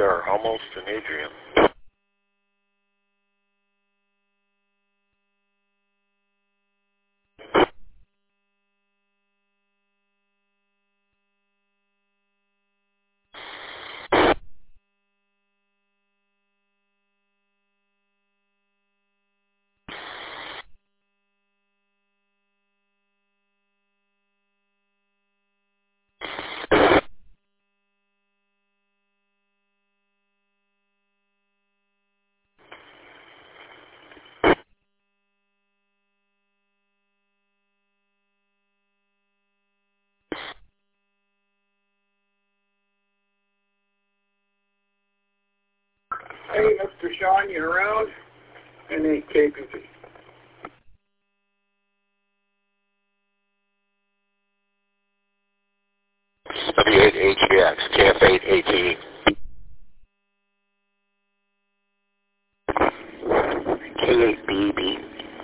are almost in Adrian. Hey, Mr. Sean, you around? NAKPP. W8HBX, KF8AT. K8BB.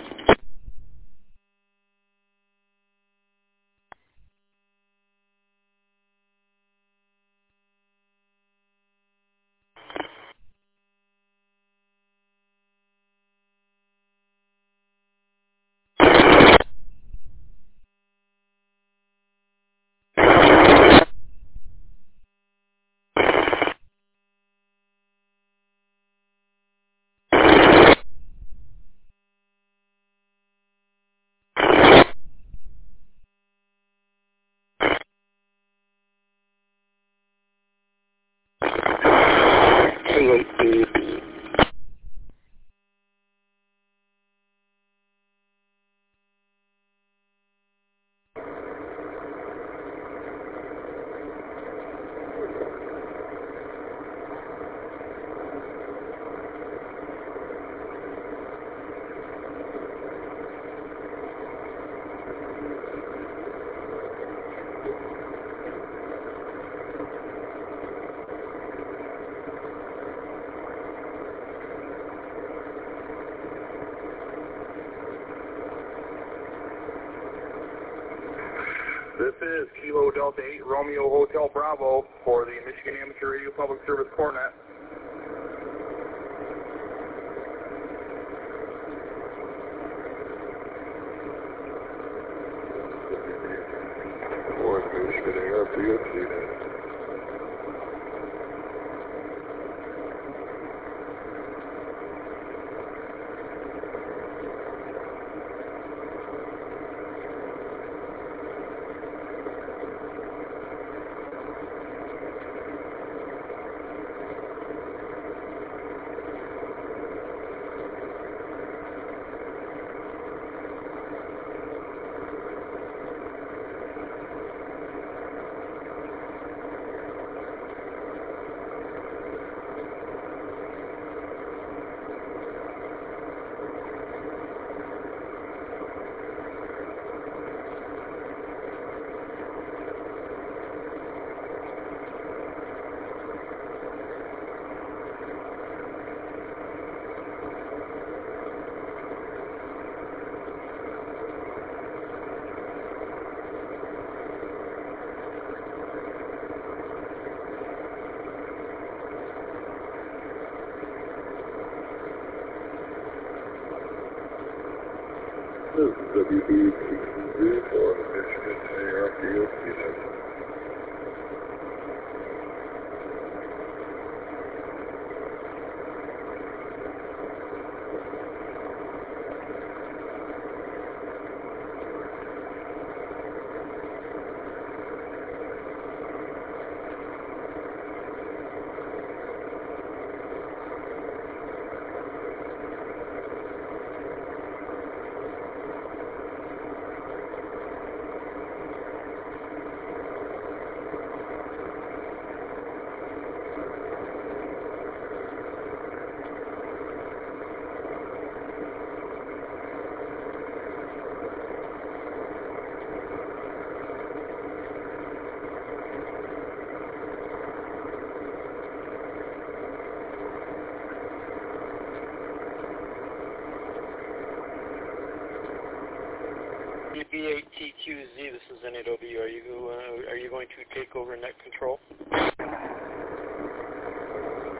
K8BB. This is Kilo Delta 8 Romeo Hotel Bravo for the Michigan Amateur Radio Public Service Cornet. Michigan ARPS unit. This is WBTZ for the Michigan ARPS unit. B8TQZ, this is NAW. Are you going to take over net control?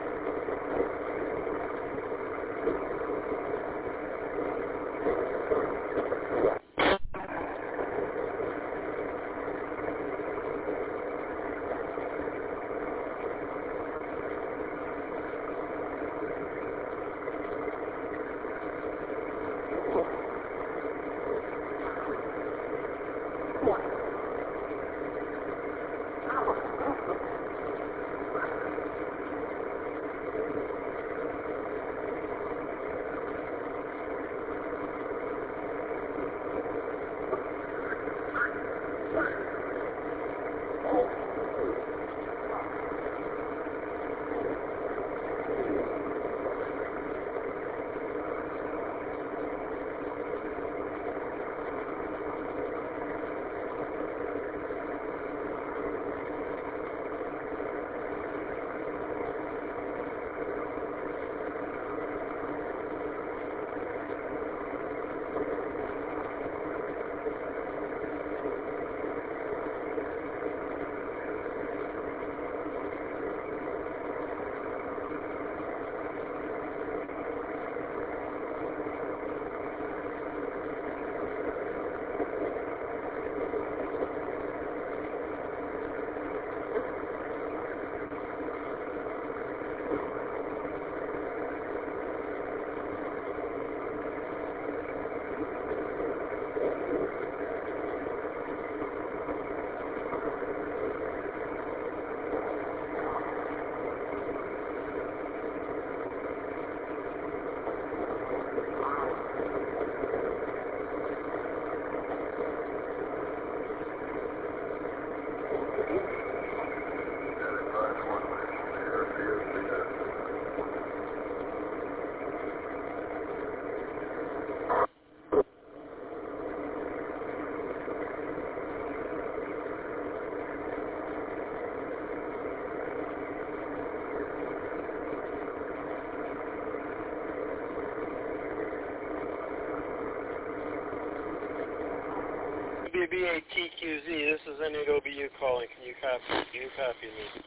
WB8TQZ, this is N8OBU calling. Can you copy me?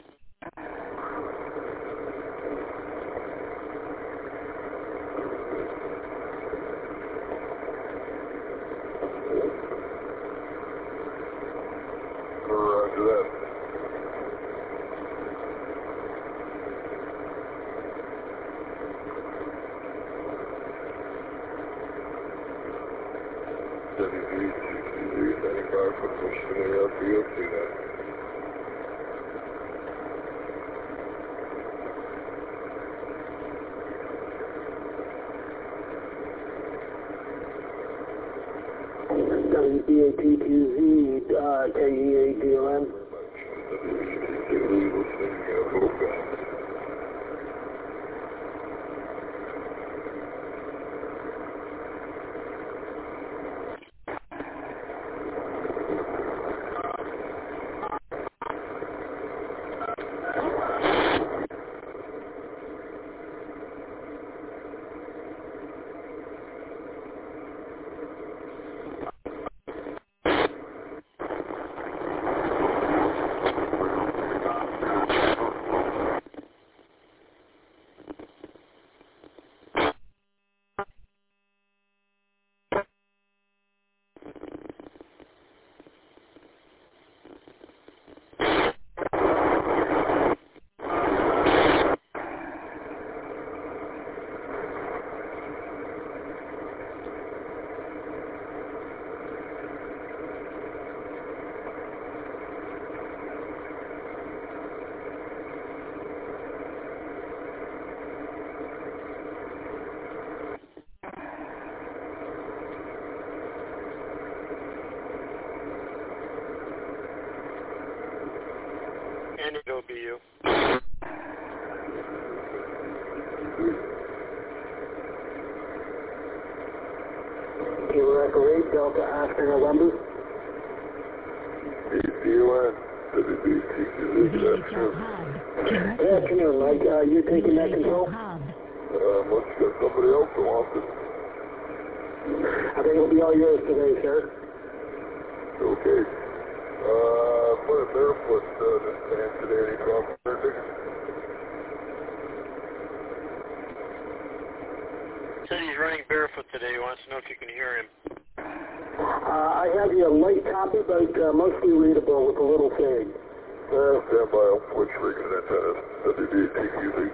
Roger that. WB8TQZ 95 for Michigan Airfield, see that. WB8TQZ, KE8DLM. WB8TQZ listening, profile. N8OBU. Kilo Echo 8, Delta Oscar November. ADLN, WB8TQZ, good afternoon. Good afternoon, Mike. You're taking that control? Unless you got somebody else who wants it. I think it'll be all yours today, sir. Okay. Put a barefoot this man today, any problem there? Said he's running barefoot today. He wants to know if you can hear him. I have you a light copy, but mostly readable with a little fade. Stand by, I'll switch rigging antennas. WB8TQZ.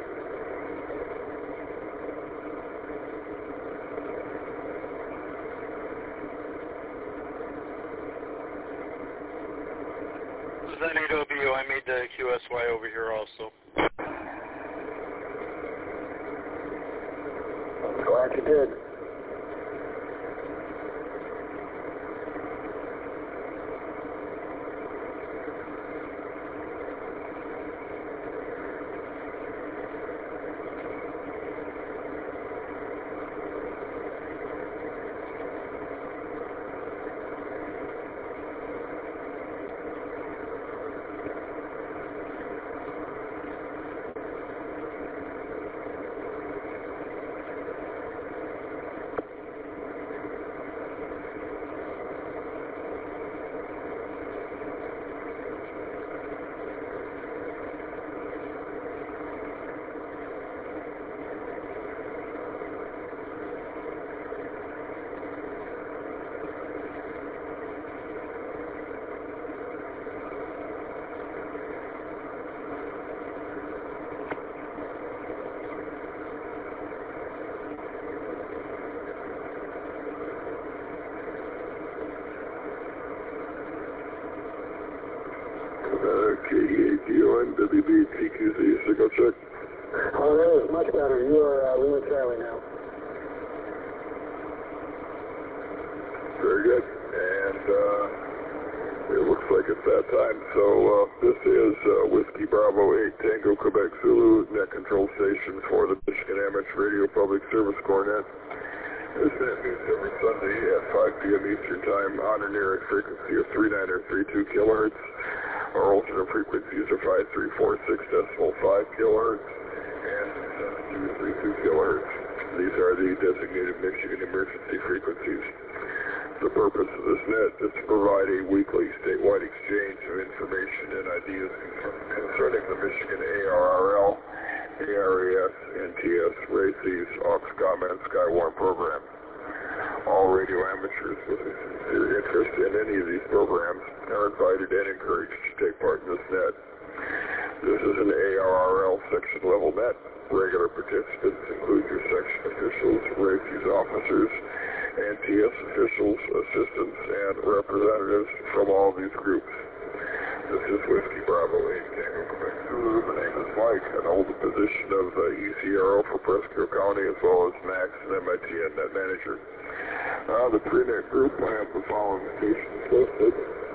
N8OBU. I made the QSY over here also. I'm glad you did. KEATON, WBTQZ, signal check. Oh, that is much better. You are Lima Charlie now. Very good. And it looks like it's that time. So this is Whiskey Bravo 8 Tango Quebec Zulu net control station for the Michigan Amateur Radio Public Service Corps net. This net meets every Sunday at 5 p.m. Eastern Time on or near a frequency of 39 or 32 kilohertz. Our alternate frequencies are 5346.5 kilohertz and 7232 kilohertz. These are the designated Michigan emergency frequencies. The purpose of this net is to provide a weekly statewide exchange of information and ideas concerning the Michigan ARRL, ARAS, NTS, RACES, OXCOM, and Skywarn program. All radio amateurs with a sincere interest in any of these programs are invited and encouraged to take part in this net. This is an ARRL section level net. Regular participants include your section officials, RACES officers, NTS officials, assistants, and representatives from all of these groups. This is Whiskey Bravo 8 Tango Quebec Zulu. My name is Mike, and I hold the position of ECRO for Presque Isle County as well as MAX and MITN net manager. The pre-net group, I have the following stations listed.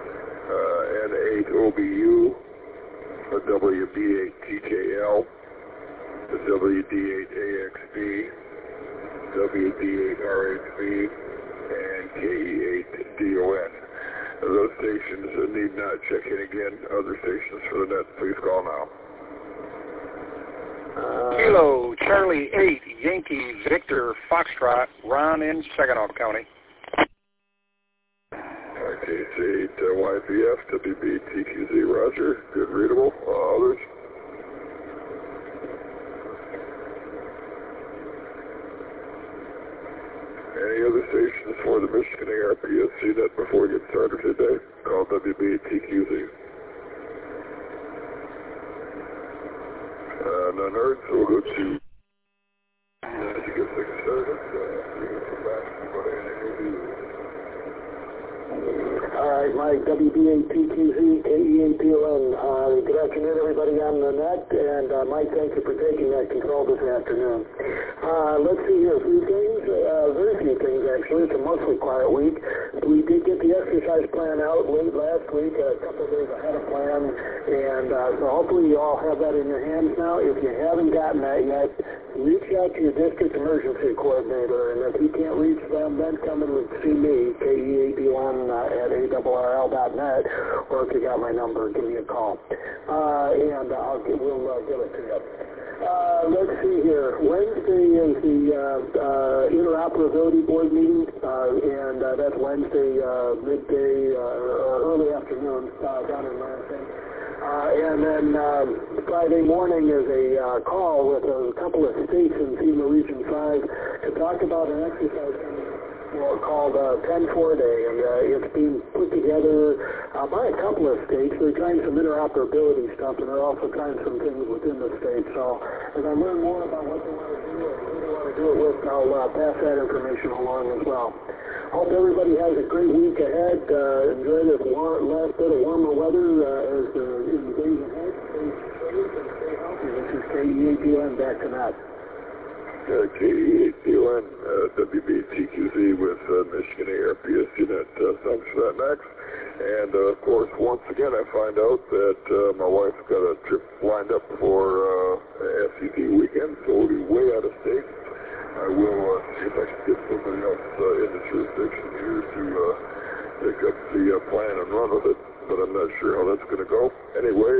N8OBU, a WB8TKL, a WD8AXB, WD8RHB, and KE8DON. Those stations need not check in again. Other stations for the net, please call now. Kilo Charlie 8 Yankee Victor Foxtrot, Ron in Saginaw County. KC8 YPF WBTQZ Roger, good readable. Others? Any other stations for the Michigan ARPSC net before we get started today? Call WBTQZ. None heard, so we'll go to as you get things started. Come back and go to N8OBU. All right, Mike, WB8TQZ, KE8DON. Good afternoon, everybody on the net, and Mike, thank you for taking that control this afternoon. Let's see here, a few things, very few things actually. It's a mostly quiet week. We did get the exercise plan out late last week, a couple of days ahead of plan, and so hopefully you all have that in your hands now. If you haven't gotten that yet, reach out to your district emergency coordinator, and if you can't reach them, then come in and see me, KE8DON at ARRL.net, or if you got my number, give me a call, and we'll give it to you. Let's see here. Wednesday is the interoperability board meeting, and that's Wednesday midday or early afternoon down in Lansing. And then Friday morning is a call with a couple of stations, FEMA Region 5, to talk about an exercise called 10-4 Day, and it's being put together by a couple of states. They're trying some interoperability stuff, and they're also trying some things within the state. So as I learn more about what they want to do and who they want to do it with, I'll pass that information along as well. Hope everybody has a great week ahead. Enjoy this last bit of warmer weather as in the days ahead. Stay safe and stay healthy. This is KEAPN back to that. KEAPN, WBTQZ with Michigan ARPS unit. Thanks for that, Max. And, of course, once again, I find out that my wife's got a trip lined up for SED weekend, so we'll be way out of state. I will see if I can get somebody else in the jurisdiction here to pick up the plan and run with it, but I'm not sure how that's going to go. Anyway,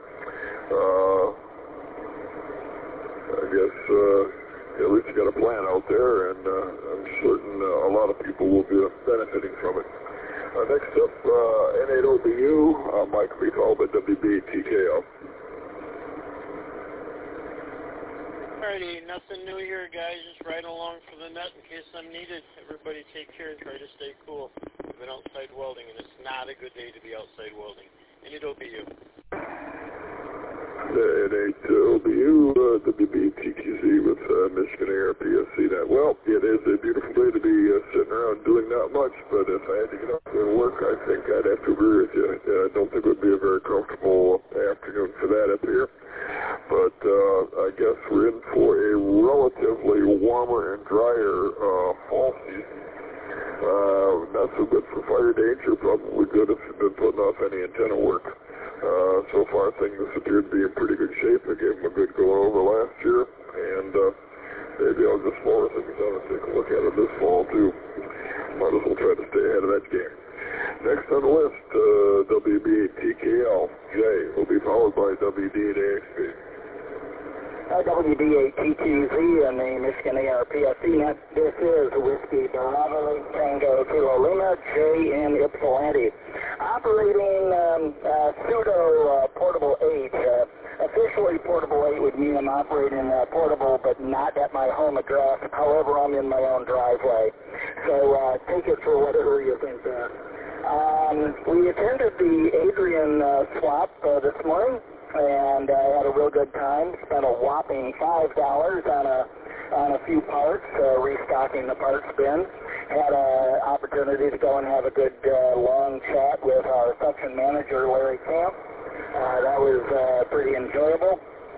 I guess at least you got a plan out there, and I'm certain a lot of people will be benefiting from it. Next up, N8OBU, Mike will be called by WBTKL. Alrighty, nothing new here, guys. Just riding along for the net in case I'm needed. Everybody take care and try to stay cool. I've been outside welding, and it's not a good day to be outside welding. N8OBU. N8OBU, WBTQZ with Michigan ARPSC net. Well, it is a beautiful day to be sitting around doing not much, but if I had to get up there and work, I think I'd have to agree with you. I don't think it would be a very comfortable afternoon for that up here. But I guess we're in for a relatively warmer and drier fall season. Not so good for fire danger, probably good if you've been putting off any antenna work. So far things appear to be in pretty good shape. I gave them a good go over last year, and maybe I'll just slow things down and take a look at it this fall too. Might as well try to stay ahead of that game. Next on the list, WB8TKL. Jay will be followed by WD8AXP. WD8TQZ and the Michigan ARPSC net. This is Whiskey Bravo Tango Kilo Lima J in Ypsilanti. Operating pseudo Portable 8. Officially Portable 8 would mean I'm operating portable but not at my home address. However, I'm in my own driveway. So take it for whatever you think there. We attended the Adrian swap this morning, and I had a real good time. Spent a whopping $5 on a few parts, restocking the parts bin. Had an opportunity to go and have a good long chat with our section manager, Larry Camp. That was pretty enjoyable.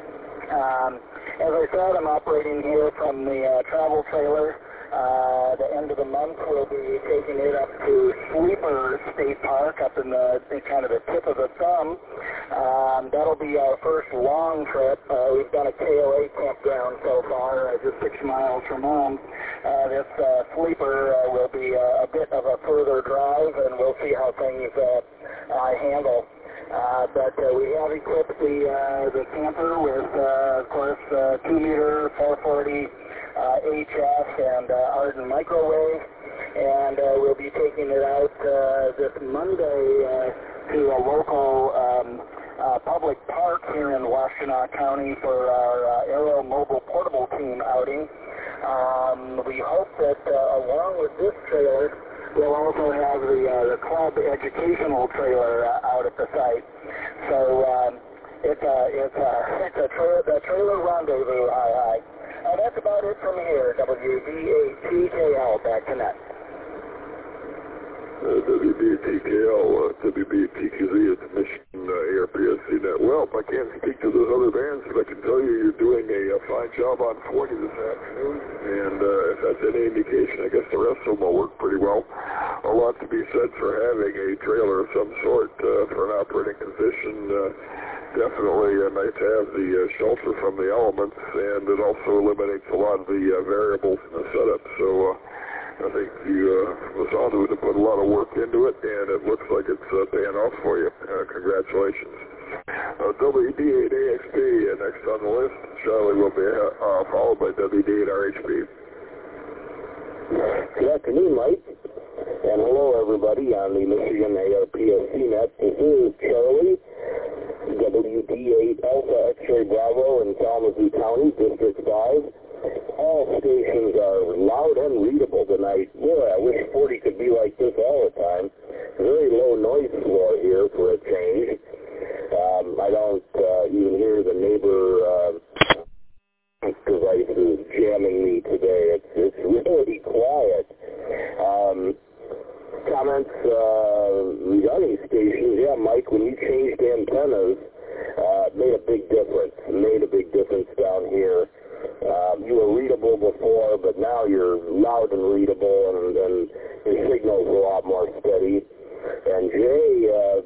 As I said, I'm operating here from the travel trailer. The end of the month, we'll be taking it up to Sleeper State Park up in the kind of the tip of the thumb. That'll be our first long trip. We've done a KOA campground so far, just 6 miles from home. This Sleeper will be a bit of a further drive, and we'll see how things handle. But we have equipped the camper with, of course, 2-meter 440 HS and Arden microwave, and we'll be taking it out this Monday to a local public park here in Washtenaw County for our Aero Mobile Portable Team outing. We hope that along with this trailer, we'll also have the club educational trailer out at the site. So it's a trailer rendezvous. That's about it from here. WB8TKL, back to net. WB8TKL, WB8TQZ at the Michigan ARPSC net. Well, I can't speak to those other bands, but I can tell you you're doing a fine job on 40 this afternoon, and if that's any indication, I guess the rest of them will work pretty well. A lot to be said for having a trailer of some sort for an operating position. Definitely nice to have the shelter from the elements, and it also eliminates a lot of the variables in the setup. So I think you Masandu have put a lot of work into it, and it looks like it's paying off for you. Congratulations. WD8AXP next on the list. Charlie will be followed by WD8RHP. Good afternoon, Mike. And hello, everybody, on the Michigan ARPSC net. This is Charlie, WD8 Alpha X-Ray Bravo in Kalamazoo County, District 5. All stations are loud and readable tonight. Boy, I wish 40 could be like this all the time. Very low noise floor here for a change. I don't even hear the neighbor devices jamming me today. It's really quiet. regarding stations, yeah, Mike, when you changed antennas, it made a big difference. It made a big difference down here. You were readable before, but now you're loud and readable, and your signal's a lot more steady. And Jay,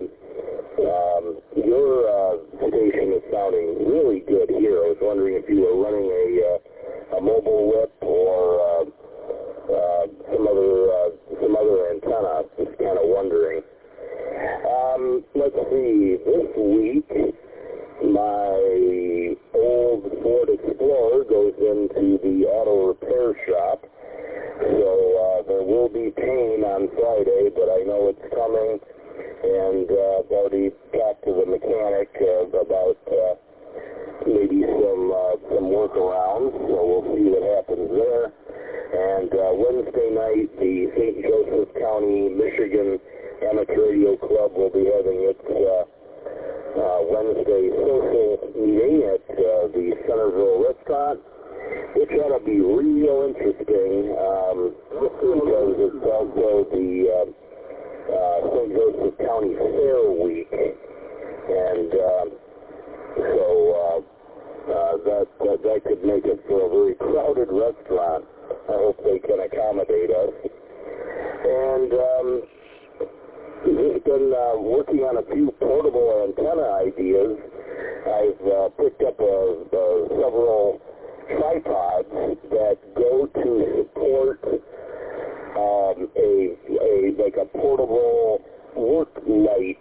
your station is sounding really good here. I was wondering if you were running a mobile whip or some other antenna. Just kind of wondering. Let's see. This week, my old Ford Explorer goes into the auto repair shop. So there will be pain on Friday, but I know it's coming. And I've already talked to the mechanic about maybe some workarounds. So we'll see what happens there. And Wednesday night, the St. Joseph County, Michigan Amateur Radio Club will be having its Wednesday social meeting at the Centerville Restaurant, which ought to be real interesting because it's also the St. Joseph County Fair Week, and so that could make it for a very crowded restaurant. I hope they can accommodate us. And just been working on a few portable antenna ideas. I've picked up several tripods that go to support a portable work light,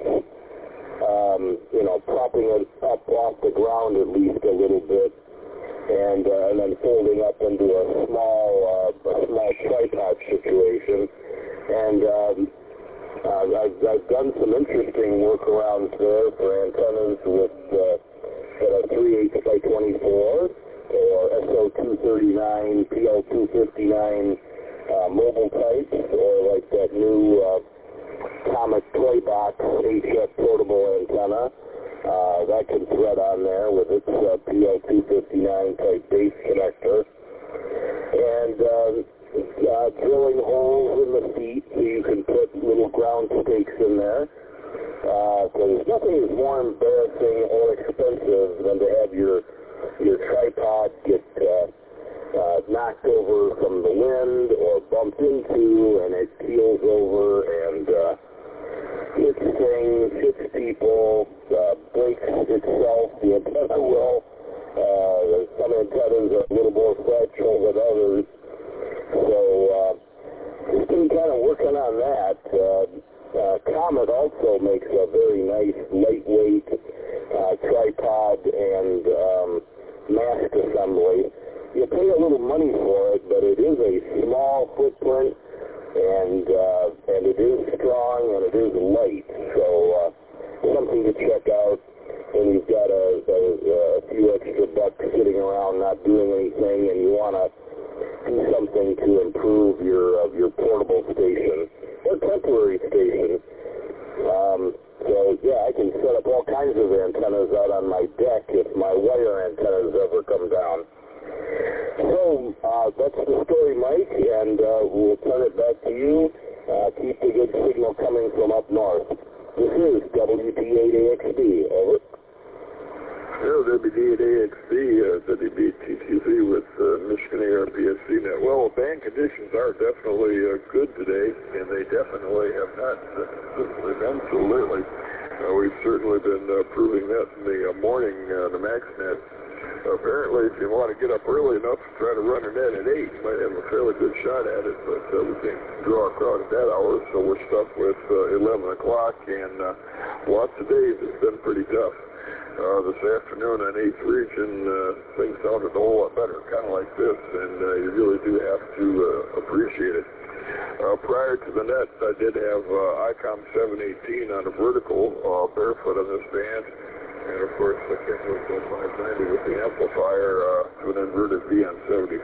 propping it up off the ground at least a little bit, and then folding up into a small tripod situation. And I've done some interesting workarounds there for antennas with that are 3/8 by 24 or SO239, PL259 mobile types, or like that new Comet Playbox HF portable antenna. That can thread on there with its PL259 type base connector. And drilling holes in the feet so you can put little ground stakes in there. Because nothing is more embarrassing or expensive than to have your tripod get knocked over from the wind or bumped into, and it keels over and hits things, hits people, breaks itself. The antenna will. Some antennas are a little more fragile than others. So just been kind of working on that. Comet also makes a very nice lightweight tripod and mast assembly. You pay a little money for it, but it is a small footprint, and it is strong and it is light. So something to check out when you've got a few extra bucks sitting around not doing anything, and you want to do something to improve your portable station or temporary station. So yeah, I can set up all kinds of antennas out on my deck if my wire antennas ever come down. So that's the story, Mike, and we'll turn it back to you. Keep the good signal coming from up north. This is WT8AXB. Over. WT8AXB, WBTTZ with Michigan ARPSC net. Well, band conditions are definitely good today, and they definitely have not been so lately. We've certainly been proving that in the morning, the MaxNet. Apparently, if you want to get up early enough to try to run a net at 8, you might have a fairly good shot at it, but we can't draw a crowd at that hour, so we're stuck with 11 o'clock, and lots of days it's been pretty tough. This afternoon on 8th region, things sounded a whole lot better, kind of like this, and you really do have to appreciate it. Prior to the net, I did have ICOM 718 on a vertical, barefoot on this band. And of course, I came with 590 with the amplifier to an inverted V on 75.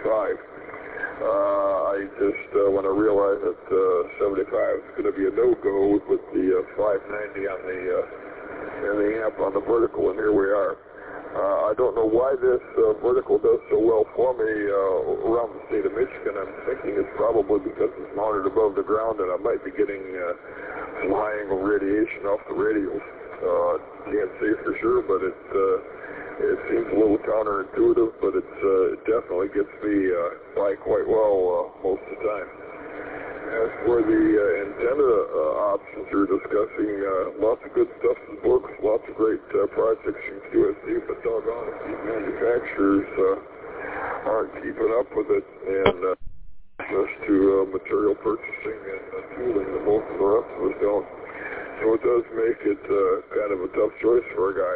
I just, when I realized that 75 is going to be a no-go with the 590 on the amp on the vertical, and here we are. I don't know why this vertical does so well for me around the state of Michigan. I'm thinking it's probably because it's mounted above the ground and I might be getting some high angle radiation off the radials. Can't say for sure, but it seems a little counterintuitive, but it definitely gets me by quite well most of the time. As for the antenna options you're discussing, lots of good stuff in the books, lots of great projects from QSC, but doggone it, these manufacturers aren't keeping up with it, and access to material purchasing and tooling that most of the rest of us don't. So it does make it kind of a tough choice for a guy.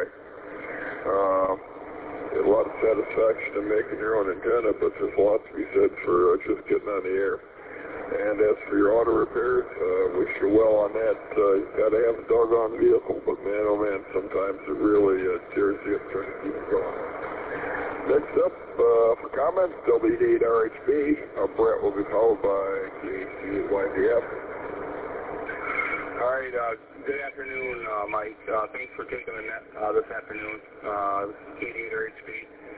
A lot of satisfaction in making your own antenna, but there's a lot to be said for just getting on the air. And as for your auto repairs, wish you well on that. You've got to have a doggone vehicle, but man, oh man, sometimes it really tears you up trying to keep it going. Next up, for comments, W88RHB. Brett will be followed by KC8YVF. All right, good afternoon, Mike. Thanks for taking the net this afternoon. This is KC8RHB.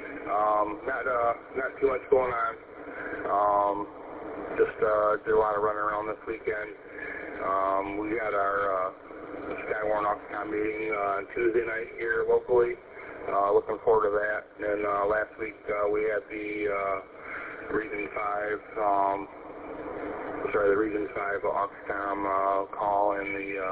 Not too much going on. Just did a lot of running around this weekend. We had our Skywarn Oxcom meeting on Tuesday night here locally. Looking forward to that. And last week we had the Region 5, the Region 5 Oxcom call and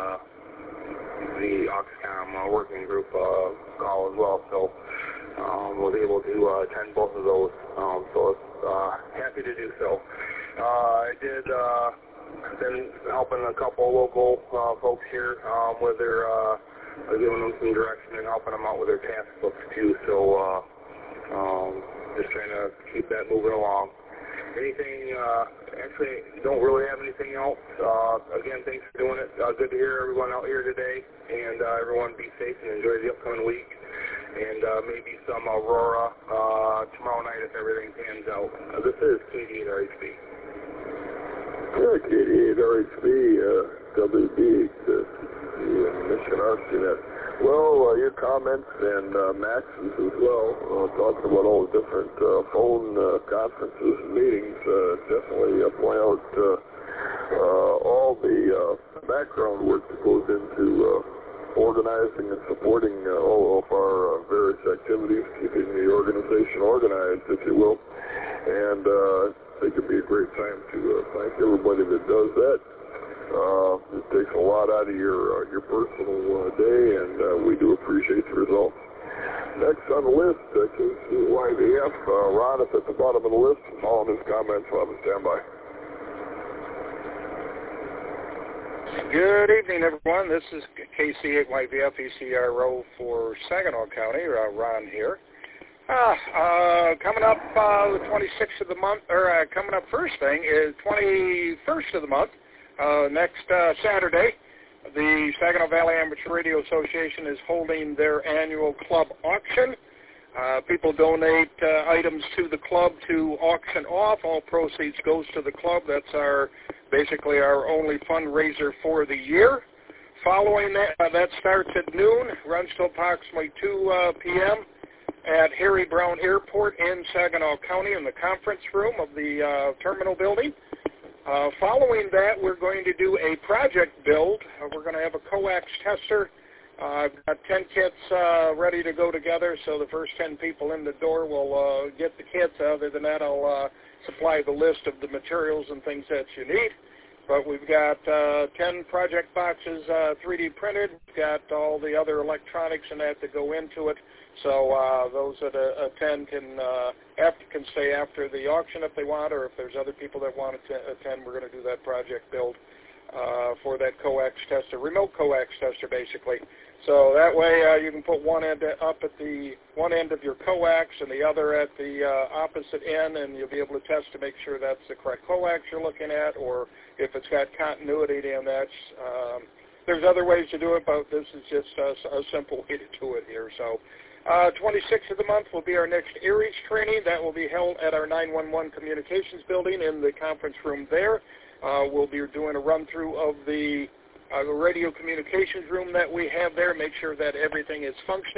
the Oxcom working group call as well. So was able to attend both of those. So happy to do so. I did been helping a couple local folks here with their giving them some direction and helping them out with their task books too. So just trying to keep that moving along. Anything? Actually, don't really have anything else. Again, thanks for doing it. Good to hear everyone out here today, and everyone be safe and enjoy the upcoming week. And maybe some Aurora tomorrow night if everything pans out. This is KC8RHB. KC8RHB, WB, the Michigan RCNet. Well, your comments and Max's as well, talking about all the different phone conferences and meetings, definitely point out all the background work that goes into organizing and supporting all of our various activities, keeping the organization organized, if you will. And I think it'd be a great time to thank everybody that does that. It takes a lot out of your personal day, and we do appreciate the results. Next on the list, KC8YVF. Ron is at the bottom of the list. Following his comments, we'll have a standby. Good evening, everyone. This is KC8YVF ECRO for Saginaw County. Ron here. Coming up the 26th of the month, or coming up first thing is 21st of the month, next Saturday. The Saginaw Valley Amateur Radio Association is holding their annual club auction. People donate items to the club to auction off. All proceeds goes to the club. That's basically our only fundraiser for the year. Following that, that starts at noon, runs till approximately 2 p.m. at Harry Brown Airport in Saginaw County in the conference room of the terminal building. Following that, we're going to do a project build. We're going to have a coax tester. I've got 10 kits ready to go together, so the first 10 people in the door will get the kits. Other than that, I'll supply the list of the materials and things that you need. But we've got 10 project boxes 3D printed. We've got all the other electronics and that go into it. So those that attend can stay after the auction if they want, or if there's other people that want to attend, we're going to do that project build for that coax tester, remote coax tester basically. So that way you can put one end up at the one end of your coax and the other at the opposite end, and you'll be able to test to make sure that's the correct coax you're looking at, or if it's got continuity in that. There's other ways to do it, but this is just a simple way to do it here. So 26th of the month will be our next ARES training. That will be held at our 911 communications building in the conference room there. We'll be doing a run-through of the radio communications room that we have there, make sure that everything is functioning.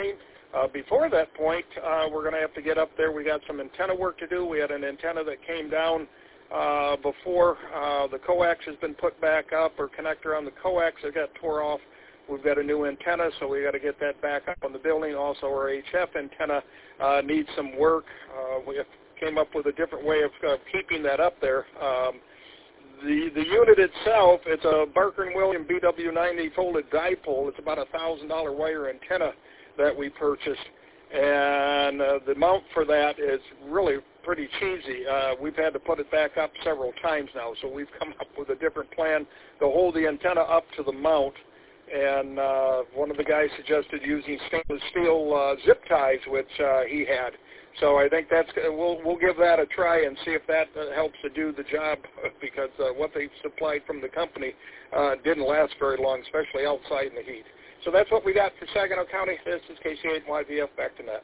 Before that point, we're going to have to get up there. We got some antenna work to do. We had an antenna that came down before the coax has been put back up, or connector on the coax that got tore off. We've got a new antenna, so we got to get that back up on the building. Also, our HF antenna needs some work. We came up with a different way of keeping that up there. The unit itself, it's a Barker & William BW90 folded dipole. It's about a $1,000 wire antenna that we purchased, and the mount for that is really pretty cheesy. We've had to put it back up several times now, so we've come up with a different plan to hold the antenna up to the mount. And one of the guys suggested using stainless steel zip ties, which he had. So I think we'll give that a try and see if that helps to do the job, because what they supplied from the company didn't last very long, especially outside in the heat. So that's what we got for Saginaw County. This is KC8YVF. Back to Net.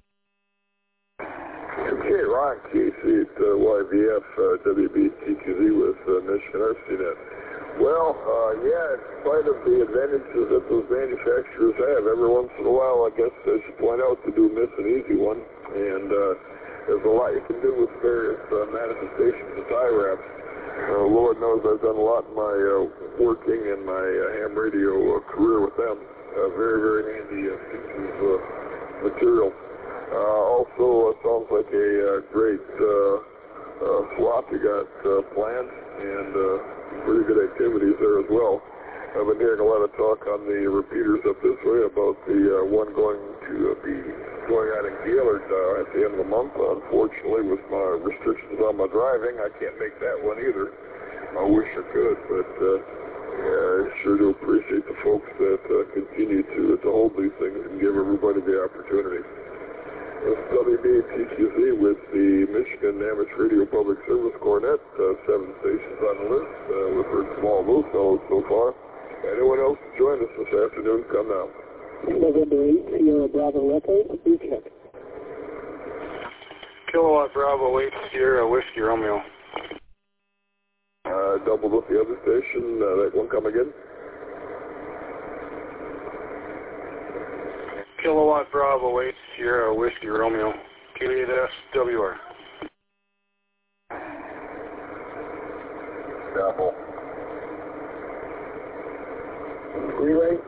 Okay, Ron, KC8YVF, WBTQZ with Michigan RCNet. Well, yeah, in spite of the advantages that those manufacturers have, every once in a while, I guess, as you point out, to do miss an easy one. And there's a lot you can do with various manifestations of tie wraps. Lord knows I've done a lot in my working and my ham radio career with them. Very, very handy pieces of material. Also, sounds like a great swap you got planned, and pretty good activities there as well. I've been hearing a lot of talk on the repeaters up this way about the one going to be going on in Gaylord at the end of the month. Unfortunately, with my restrictions on my driving, I can't make that one either. I wish I could, but I sure do appreciate the folks that continue to hold these things and give everybody the opportunity. This is WBTQZ with the Michigan Amateur Radio Public Service Cornet, 7 stations on the list. We've heard from all those fellows so far. Anyone else to join us this afternoon, come now. November 8, Sierra Bravo Echo, do check. Kilowatt Bravo 8, Sierra Whiskey Romeo. Doubled with the other station. That one come again? Kilowatt Bravo 8, Sierra Whiskey Romeo, K8SWR. Double. Relay?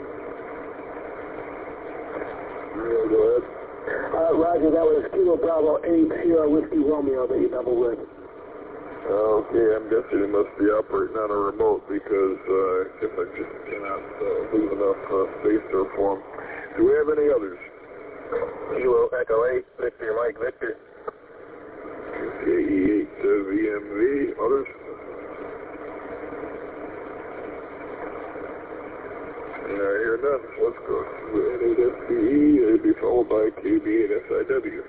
Relay, go ahead. Roger, that was Kilo Bravo 8, Sierra Whiskey Romeo that you double with. Okay, I'm guessing it must be operating on a remote, because I guess I just cannot leave enough space there for them. Do we have any others? Kilo Echo 8, Victor Mike Victor. KE8 VMV. Others? Yeah, I hear none. Let's go to N8SBE. It'll be followed by KB8SIW.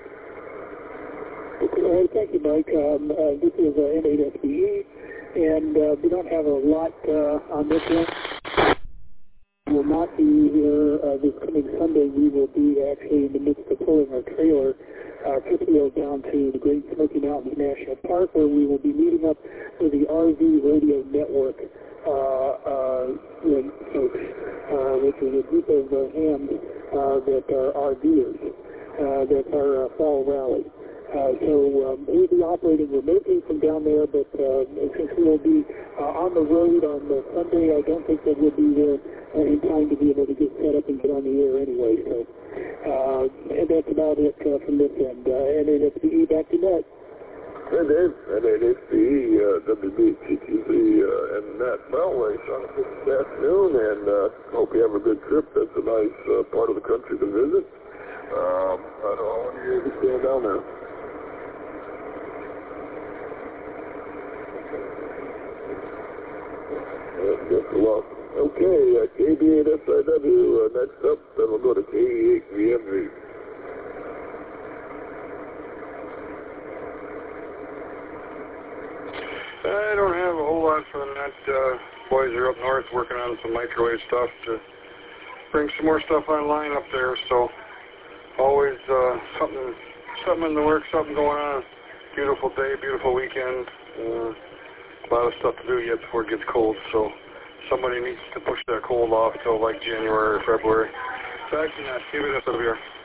Okay, thank you, Mike. This is N8SBE, and we don't have a lot on this one. We will not be here this coming Sunday. We will be actually in the midst of pulling our trailer, fifth wheel, down to the Great Smoky Mountains National Park, where we will be meeting up with the RV Radio Network folks, which is a group of hams that are RVers. That's our fall rally. So we'll be operating remotely from down there, but since we will be on the road on the Sunday, I don't think that we'll be there in time to be able to get set up and get on the air anyway. So and that's about it from this end. N8SBE, back to Net. Hey Dave, N8SBE, WBTQZ, and Net. Well, I saw it this afternoon, and hope you have a good trip. That's a nice part of the country to visit. I don't know how long you're going to stand down there. Just a lot. Okay, KB8SIW, next up, then we'll go to KE8 VMV. I don't have a whole lot for the Net. Boys are up north working on some microwave stuff to bring some more stuff online up there, so always something in the works, something going on. Beautiful day, beautiful weekend. A lot of stuff to do yet before it gets cold, so somebody needs to push that cold off till like January or February. Back to Net, keep it up here.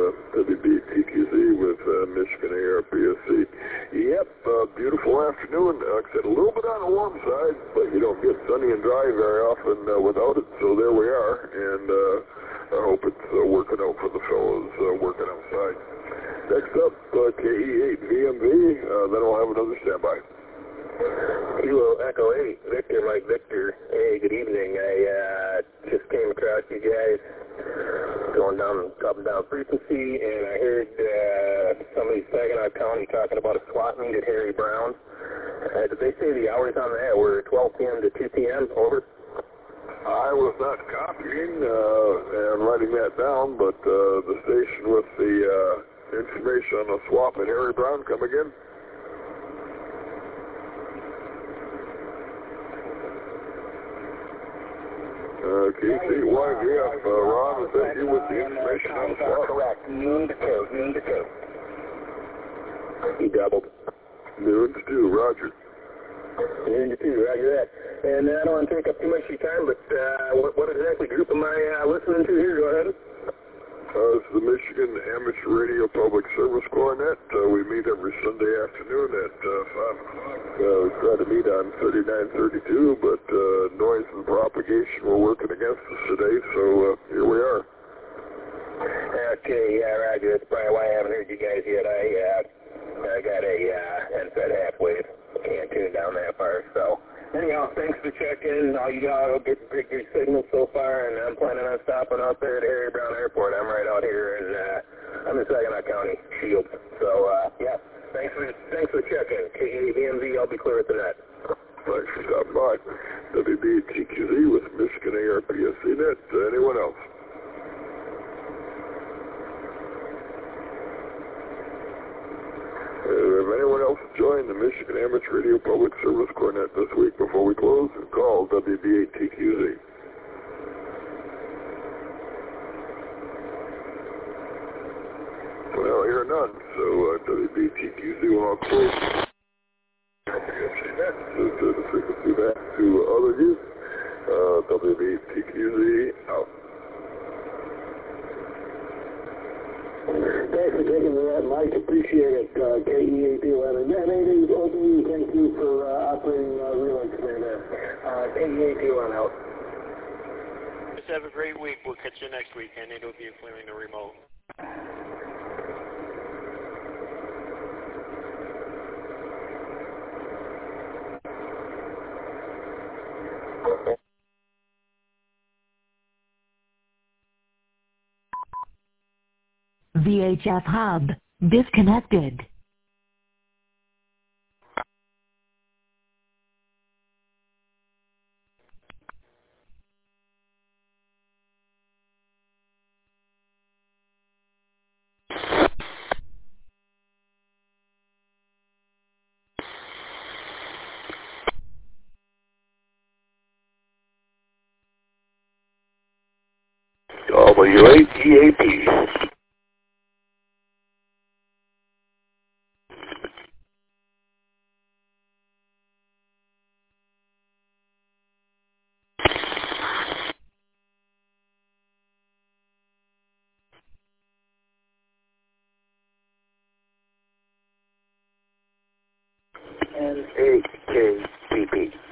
WBTQZ with Michigan ARPSC. Yep, beautiful afternoon. Like I said, a little bit on the warm side, but you don't get sunny and dry very often without it, so there we are. And I hope it's working out for the fellows working outside. Next up, KE8VMV, then we'll have another standby. Kilo Echo 8, Victor, Mike Victor. Hey, good evening. I just came across you guys going down, up and down frequency, and I heard somebody Saginaw County talking about a swap meet at Harry Brown. Did they say the hours on that were 12 p.m. to 2 p.m.? Over. I was not copying and writing that down, but the station with the information on the swap at Harry Brown, come again? KC1VF, Ron, is that you with the information on the swap? Correct. Noon to 2. He doubled. Noon to 2, roger. Noon to 2, roger that. And I don't want to take up too much of your time, but what exactly group am I listening to here? Go ahead. This is the Michigan Amateur Radio Public Service Cornet. We meet every Sunday afternoon at 5 o'clock. We try to meet on 3932, but noise and propagation were working against us today, so here we are. Okay, yeah, roger. That's probably why I haven't heard you guys yet. I got a NFET half-wave. Can't tune down that far, so... Anyhow, thanks for checking. All you got get great signals so far, and I'm planning on stopping out there at Harry Brown Airport. I'm right out here, and I'm in Saginaw County, Shields. So, yeah, thanks for checking. KAVMV, I'll be clear at the net. Thanks for stopping by. WBTQZ with Michigan ARPSC net. Anyone else? If anyone else joined the Michigan Amateur Radio Public Service Cornet this week before we close, call WB8TQZ. Well, here are none, so WBTQZ will now close. The frequency back to other use. WBTQZ out. Thanks for taking that, Mike. Appreciate it. KE811. And OBE, thank you for operating relay today there. KE811 out. Just have a great week. We'll catch you next week. And it'll be clearing the remote. VHF hub disconnected. W8EAP. and 8KPP.